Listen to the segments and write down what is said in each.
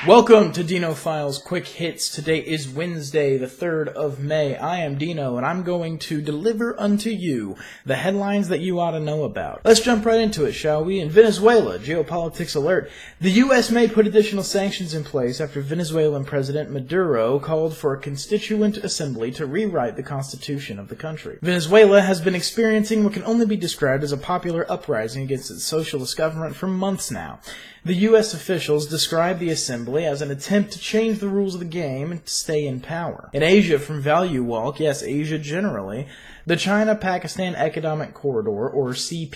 Welcome to Dino Files Quick Hits. Today is Wednesday, the 3rd of May. I am Dino, and I'm going to deliver unto you the headlines that you ought to know about. Let's jump right into it, shall we? In Venezuela, geopolitics alert. The U.S. may put additional sanctions in place after Venezuelan President Maduro called for a constituent assembly to rewrite the constitution of the country. Venezuela has been experiencing what can only be described as a popular uprising against its socialist government for months now. The U.S. officials describe the assembly as an attempt to change the rules of the game and to stay in power. In Asia, from Value Walk, yes, Asia generally, the China-Pakistan Economic Corridor, or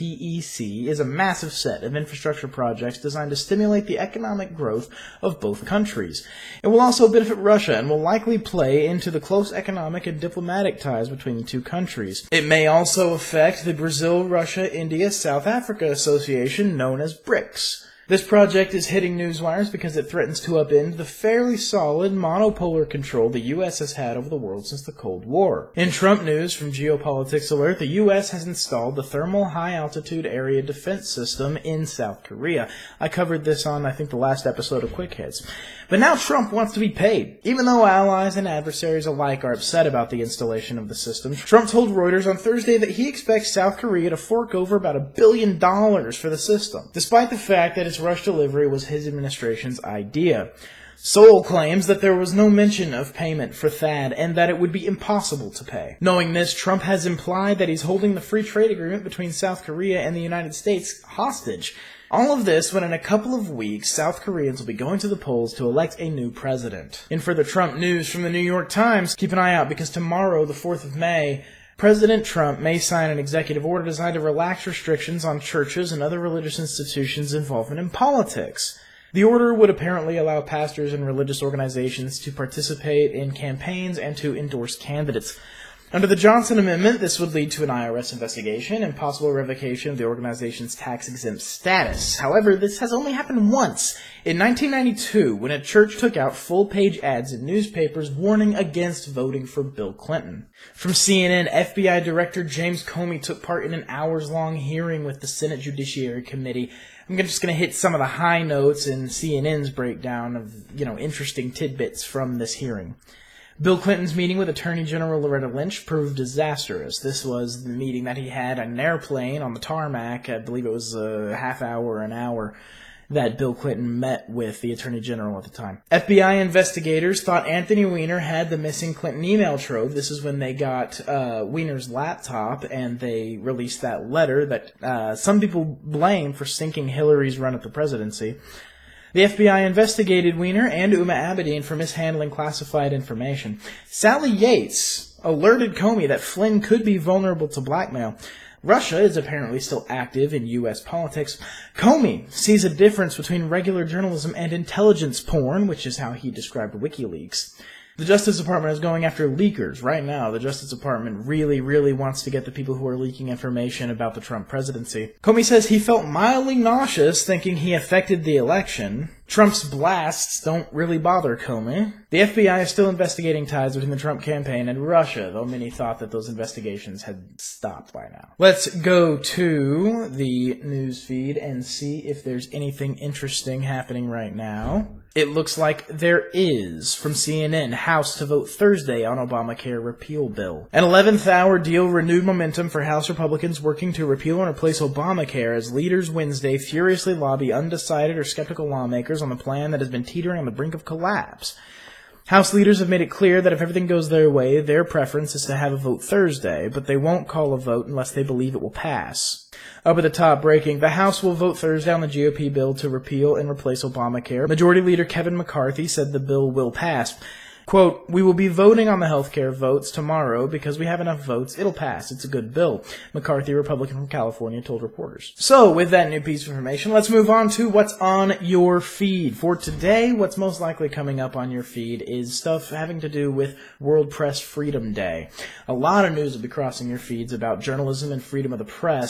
CPEC, is a massive set of infrastructure projects designed to stimulate the economic growth of both countries. It will also benefit Russia and will likely play into the close economic and diplomatic ties between the two countries. It may also affect the Brazil-Russia-India-South Africa Association, known as BRICS. This project is hitting newswires because it threatens to upend the fairly solid monopolar control the U.S. has had over the world since the Cold War. In Trump news from Geopolitics Alert, the U.S. has installed the Thermal High Altitude Area Defense System in South Korea. I covered this on, I think, the last episode of Quick Hits. But now Trump wants to be paid. Even though allies and adversaries alike are upset about the installation of the system, Trump told Reuters on Thursday that he expects South Korea to fork over about $1 billion for the system, despite the fact that its rush delivery was his administration's idea. Seoul claims that there was no mention of payment for THAAD and that it would be impossible to pay. Knowing this, Trump has implied that he's holding the free trade agreement between South Korea and the United States hostage. All of this when in a couple of weeks, South Koreans will be going to the polls to elect a new president. In further Trump news from the New York Times, keep an eye out because tomorrow, the 4th of May, President Trump may sign an executive order designed to relax restrictions on churches and other religious institutions' involvement in politics. The order would apparently allow pastors and religious organizations to participate in campaigns and to endorse candidates. Under the Johnson Amendment, this would lead to an IRS investigation and possible revocation of the organization's tax-exempt status. However, this has only happened once, in 1992, when a church took out full-page ads in newspapers warning against voting for Bill Clinton. From CNN, FBI Director James Comey took part in an hours-long hearing with the Senate Judiciary Committee. I'm just going to hit some of the high notes in CNN's breakdown of, interesting tidbits from this hearing. Bill Clinton's meeting with Attorney General Loretta Lynch proved disastrous. This was the meeting that he had on an airplane on the tarmac. I believe it was a half hour or an hour that Bill Clinton met with the Attorney General at the time. FBI investigators thought Anthony Weiner had the missing Clinton email trove. This is when they got Weiner's laptop and they released that letter that some people blame for sinking Hillary's run at the presidency. The FBI investigated Weiner and Huma Abedin for mishandling classified information. Sally Yates alerted Comey that Flynn could be vulnerable to blackmail. Russia is apparently still active in U.S. politics. Comey sees a difference between regular journalism and intelligence porn, which is how he described WikiLeaks. The Justice Department is going after leakers right now. The Justice Department really wants to get the people who are leaking information about the Trump presidency. Comey says he felt mildly nauseous thinking he affected the election. Trump's blasts don't really bother Comey. The FBI is still investigating ties between the Trump campaign and Russia, though many thought that those investigations had stopped by now. Let's go to the news feed and see if there's anything interesting happening right now. It looks like there is. From CNN, House to vote Thursday on Obamacare repeal bill. An 11th hour deal renewed momentum for House Republicans working to repeal and replace Obamacare as leaders Wednesday furiously lobby undecided or skeptical lawmakers on the plan that has been teetering on the brink of collapse. House leaders have made it clear that if everything goes their way, their preference is to have a vote Thursday, but they won't call a vote unless they believe it will pass. Up at the top, breaking, the House will vote Thursday on the GOP bill to repeal and replace Obamacare. Majority Leader Kevin McCarthy said the bill will pass. Quote, "We will be voting on the healthcare votes tomorrow because we have enough votes. It'll pass. It's a good bill," McCarthy, Republican from California, told reporters. So, with that new piece of information, let's move on to what's on your feed. For today, what's most likely coming up on your feed is stuff having to do with World Press Freedom Day. A lot of news will be crossing your feeds about journalism and freedom of the press.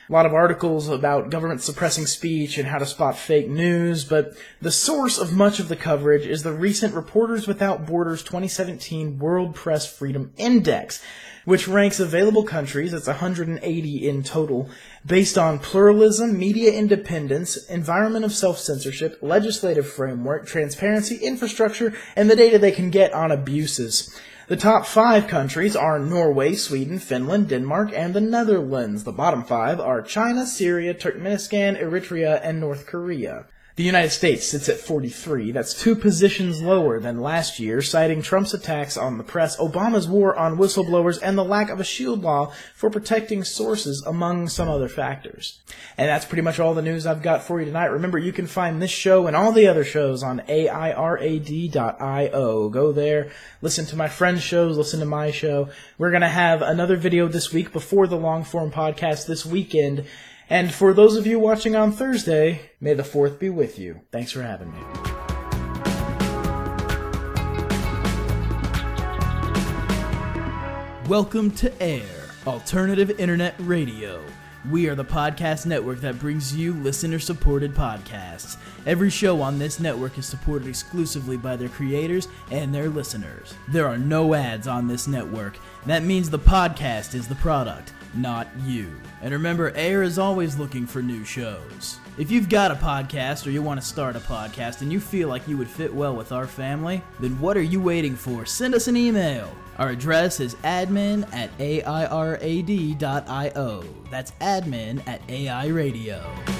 A lot of articles about government suppressing speech and how to spot fake news, but the source of much of the coverage is the recent Reporters Without Borders 2017 World Press Freedom Index, which ranks available countries, that's 180 in total, based on pluralism, media independence, environment of self-censorship, legislative framework, transparency, infrastructure, and the data they can get on abuses. The top 5 countries are Norway, Sweden, Finland, Denmark, and the Netherlands. The bottom 5 are China, Syria, Turkmenistan, Eritrea, and North Korea. The United States sits at 43. That's 2 positions lower than last year, citing Trump's attacks on the press, Obama's war on whistleblowers, and the lack of a shield law for protecting sources, among some other factors. And that's pretty much all the news I've got for you tonight. Remember, you can find this show and all the other shows on AIRAD.io. Go there, listen to my friends' shows, listen to my show. We're going to have another video this week before the long-form podcast this weekend. And for those of you watching on Thursday, may the 4th be with you. Thanks for having me. Welcome to AIR, Alternative Internet Radio. We are the podcast network that brings you listener-supported podcasts. Every show on this network is supported exclusively by their creators and their listeners. There are no ads on this network. That means the podcast is the product, not you. And remember, AIR is always looking for new shows. If you've got a podcast or you want to start a podcast and you feel like you would fit well with our family, then what are you waiting for? Send us an email. Our address is admin@airad.io. That's admin@AIRadio.